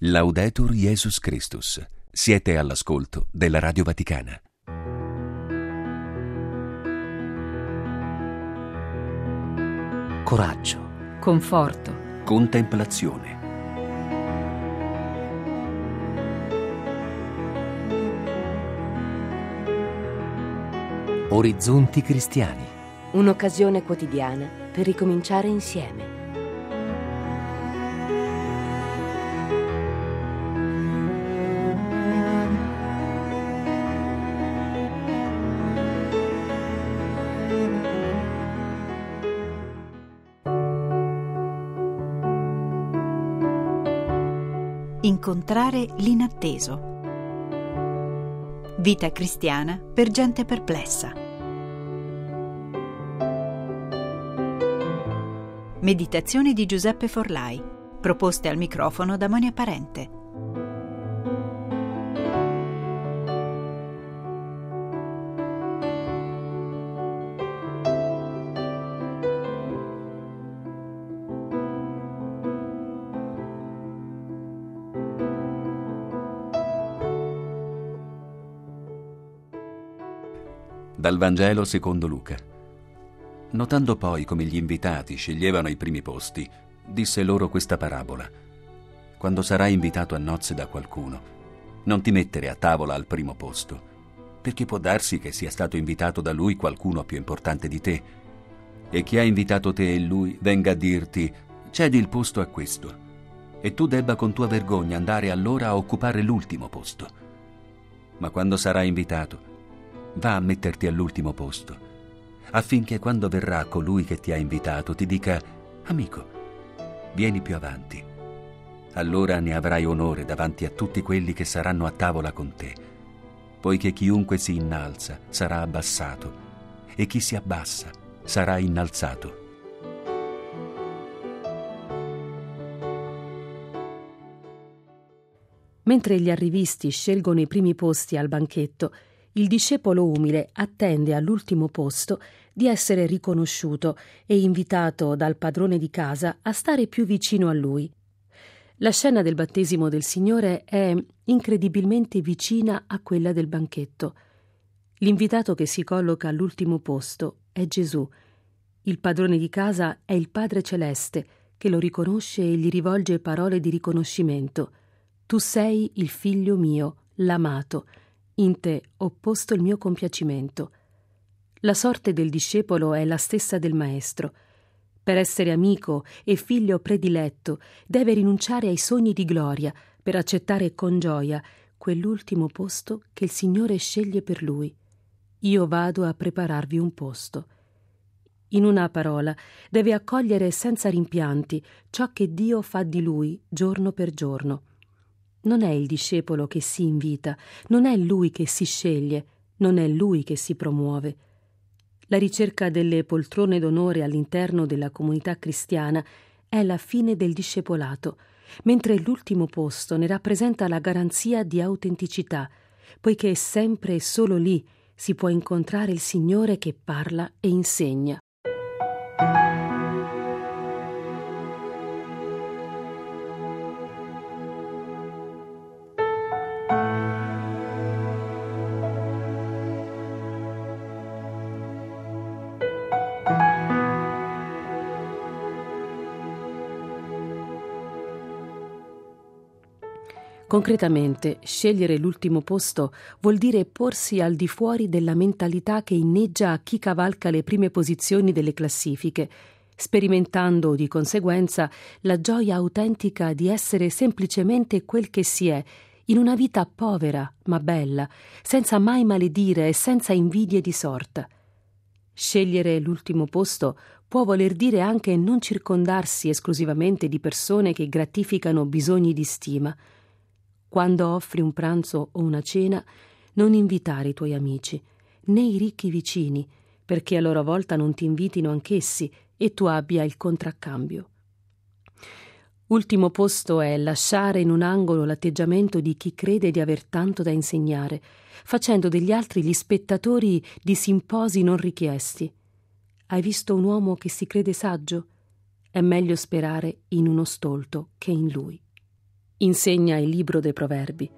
Laudetur Jesus Christus. Siete all'ascolto della Radio Vaticana. Coraggio, conforto, Contemplazione. orizzonti cristiani. Un'occasione quotidiana per ricominciare insieme. Incontrare l'inatteso. Vita cristiana per gente perplessa. Meditazioni di Giuseppe Forlai, proposte al microfono da Monia Parente. Dal Vangelo secondo Luca. Notando poi come gli invitati sceglievano i primi posti, disse loro questa parabola: quando sarai invitato a nozze da qualcuno, non ti mettere a tavola al primo posto, perché può darsi che sia stato invitato da lui qualcuno più importante di te, e chi ha invitato te e lui venga a dirti: cedi il posto a questo, e tu debba con tua vergogna andare allora a occupare l'ultimo posto. Ma quando sarai invitato, va a metterti all'ultimo posto, affinché quando verrà colui che ti ha invitato ti dica: amico, vieni più avanti. Allora ne avrai onore davanti a tutti quelli che saranno a tavola con te, poiché chiunque si innalza sarà abbassato, e chi si abbassa sarà innalzato. Mentre gli arrivisti scelgono i primi posti al banchetto, il discepolo umile attende all'ultimo posto di essere riconosciuto e invitato dal padrone di casa a stare più vicino a lui. La scena del battesimo del Signore è incredibilmente vicina a quella del banchetto. L'invitato che si colloca all'ultimo posto è Gesù. Il padrone di casa è il Padre Celeste, che lo riconosce e gli rivolge parole di riconoscimento. Tu sei il figlio mio, l'amato. In te ho posto il mio compiacimento. La sorte del discepolo è la stessa del maestro. Per essere amico e figlio prediletto deve rinunciare ai sogni di gloria per accettare con gioia quell'ultimo posto che il Signore sceglie per lui. Io vado a prepararvi un posto. In una parola, deve accogliere senza rimpianti ciò che Dio fa di lui giorno per giorno. Non è il discepolo che si invita, non è lui che si sceglie, non è lui che si promuove. La ricerca delle poltrone d'onore all'interno della comunità cristiana è la fine del discepolato, mentre l'ultimo posto ne rappresenta la garanzia di autenticità, poiché sempre e solo lì si può incontrare il Signore che parla e insegna. Concretamente, scegliere l'ultimo posto vuol dire porsi al di fuori della mentalità che inneggia a chi cavalca le prime posizioni delle classifiche, sperimentando di conseguenza la gioia autentica di essere semplicemente quel che si è, in una vita povera ma bella, senza mai maledire e senza invidie di sorta. Scegliere l'ultimo posto può voler dire anche non circondarsi esclusivamente di persone che gratificano bisogni di stima. Quando offri un pranzo o una cena, non invitare i tuoi amici, né i ricchi vicini, perché a loro volta non ti invitino anch'essi e tu abbia il contraccambio. Ultimo posto è lasciare in un angolo l'atteggiamento di chi crede di aver tanto da insegnare, facendo degli altri gli spettatori di simposi non richiesti. Hai visto un uomo che si crede saggio? È meglio sperare in uno stolto che in lui. insegna il libro dei Proverbi.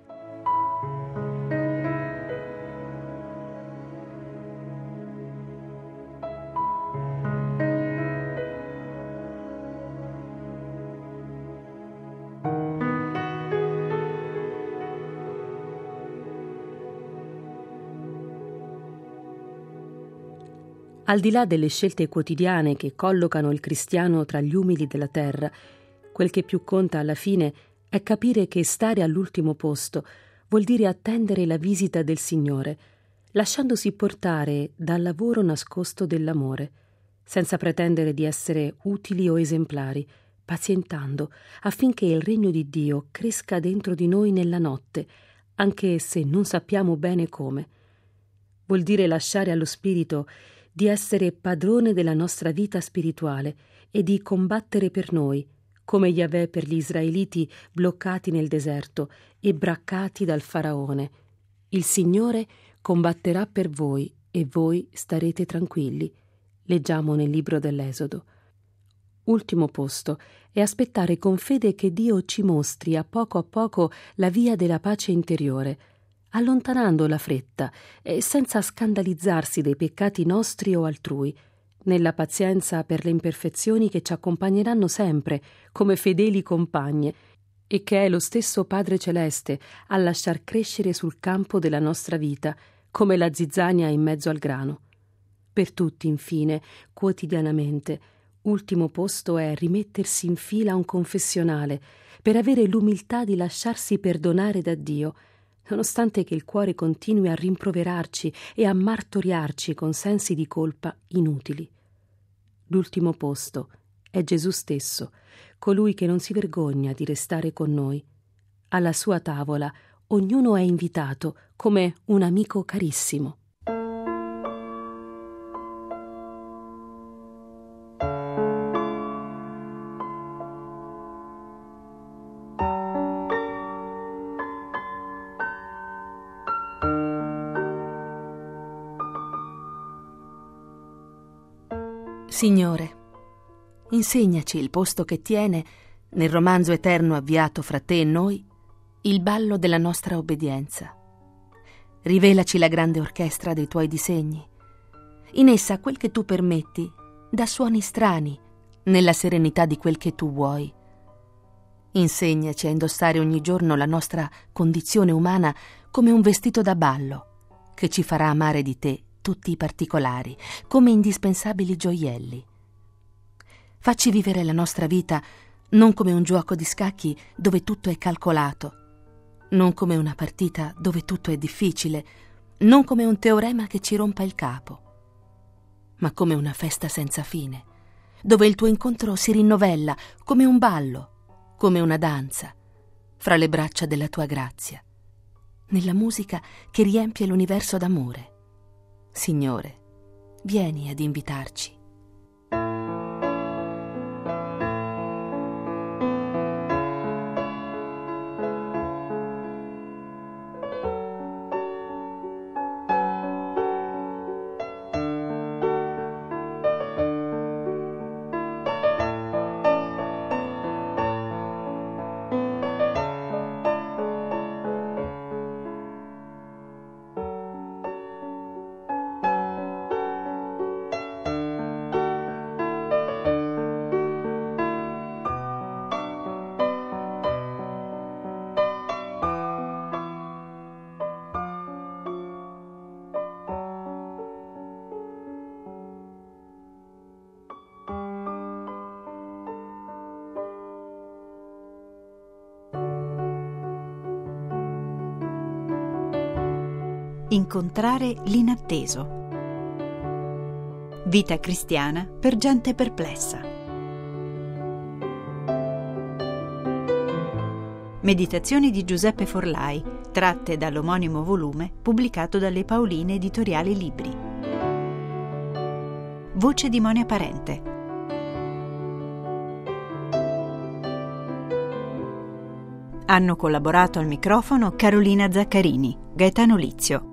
Al di là delle scelte quotidiane che collocano il cristiano tra gli umili della terra, quel che più conta alla fine è capire che stare all'ultimo posto vuol dire attendere la visita del Signore, lasciandosi portare dal lavoro nascosto dell'amore, senza pretendere di essere utili o esemplari, pazientando affinché il regno di Dio cresca dentro di noi nella notte, anche se non sappiamo bene come. Vuol dire lasciare allo Spirito di essere padrone della nostra vita spirituale e di combattere per noi, come Yahweh per gli israeliti bloccati nel deserto e braccati dal faraone. Il Signore combatterà per voi e voi starete tranquilli. Leggiamo nel libro dell'Esodo. Ultimo posto è aspettare con fede che Dio ci mostri a poco la via della pace interiore, allontanando la fretta e senza scandalizzarsi dei peccati nostri o altrui, nella pazienza per le imperfezioni che ci accompagneranno sempre come fedeli compagne e che è lo stesso Padre Celeste a lasciar crescere sul campo della nostra vita come la zizzania in mezzo al grano. Per tutti, infine, quotidianamente, ultimo posto è rimettersi in fila a un confessionale per avere l'umiltà di lasciarsi perdonare da Dio, nonostante che il cuore continui a rimproverarci e a martoriarci con sensi di colpa inutili. L'ultimo posto è Gesù stesso, colui che non si vergogna di restare con noi. Alla sua tavola ognuno è invitato come un amico carissimo. Signore, insegnaci il posto che tiene, nel romanzo eterno avviato fra te e noi, il ballo della nostra obbedienza. Rivelaci la grande orchestra dei tuoi disegni. In essa quel che tu permetti dà suoni strani, nella serenità di quel che tu vuoi. Insegnaci a indossare ogni giorno la nostra condizione umana come un vestito da ballo, che ci farà amare di te tutti i particolari, come indispensabili gioielli. Facci vivere la nostra vita non come un gioco di scacchi dove tutto è calcolato, non come una partita dove tutto è difficile, non come un teorema che ci rompa il capo, ma come una festa senza fine, dove il tuo incontro si rinnovella come un ballo, come una danza, fra le braccia della tua grazia, nella musica che riempie l'universo d'amore. Signore, vieni ad invitarci. Incontrare l'inatteso. Vita cristiana per gente perplessa. Meditazioni di Giuseppe Forlai, tratte dall'omonimo volume pubblicato dalle Paoline Editoriali Libri. Voce di Monia Parente. Hanno collaborato al microfono Carolina Zaccarini, Gaetano Lizio,